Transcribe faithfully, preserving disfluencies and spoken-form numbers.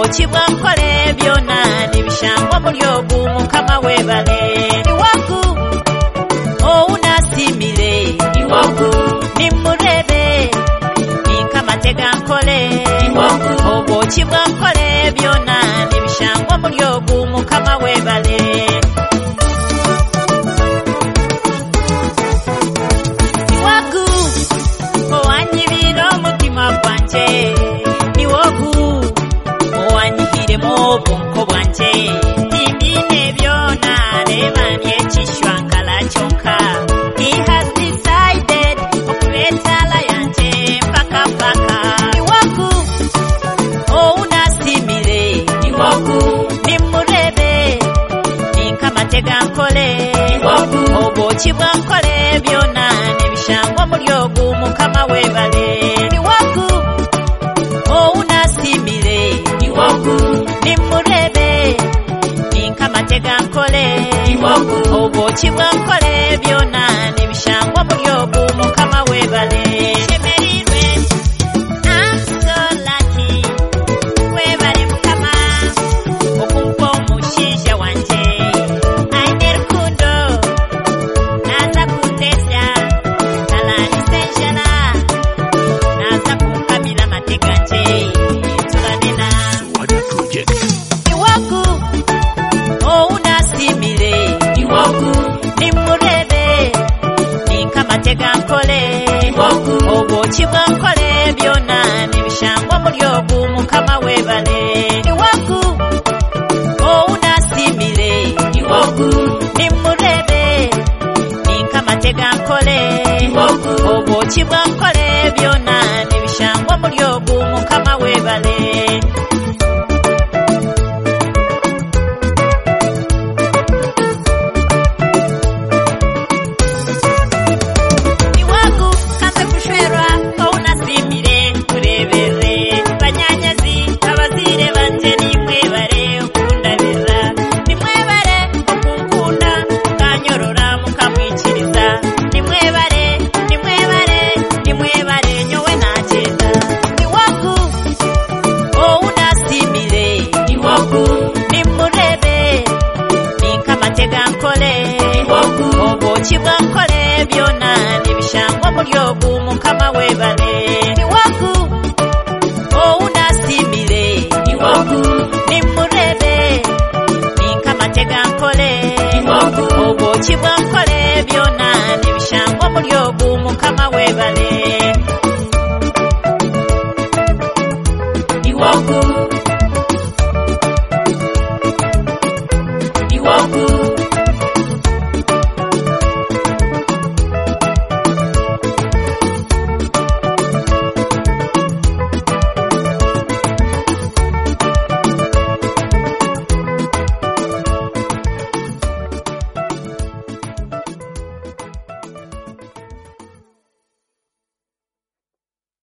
oboki bwankole byona nibishangwa muri ogu mukama webale iwaku ounasimire iwaku nimurebe nikamatega nkole iwaku oboki bwankole byona nibishangwa muri ogu mukama webale iwaku owanyibira omutima gwanje niwogu owanyihiremu obwonko bwanje timbine byona rebanye ekishwankala kyonka he has decided okuletala yanje mpaka mpaka iwaku ounasimire iwaku nimurebe ninkamatega nkole iwaku oboki bwankole byona nibishangwa muri ogu mukama webale iwaku ounasimire iwaku nimurebe ninkamatega nkole iwaku oboki bwankole byona nibishangwa muri ogu mukama webale shemerirwe I'm so lucky webale mukama okumpa omushisha wanje aine rukundo naza kundesya alani senjala naza kumkamila mateka nje tulanena iwaku ounasimire iwaku nimurebe ninkamatega nkole iwaku oboki bwankole byona nibishangwa muri ogu mukama webale iwaku ounasimire iwaku nimurebe ninkamatega nkole iwaku oboki bwankole byona nibishangwa muri ogu mukama webale iwaku kanze kushwerwa ounasimire kurebere banyanyazi abazire banje nimwebare okundabira nimwebare okunkunda kanyorora mukamwikiriza nimwebare nimwebare nimwebare nyowe nakeza iwaku ounasimire iwaku nimurebe ninkamatega nkole iwaku oboki bwankole byona nibishangwa muri ogu mukama webale iwaku ounasimire iwaku nimurebe ninkamatega nkole iwaku oboki bwankole byona nibishangwa muri ogu mukama webale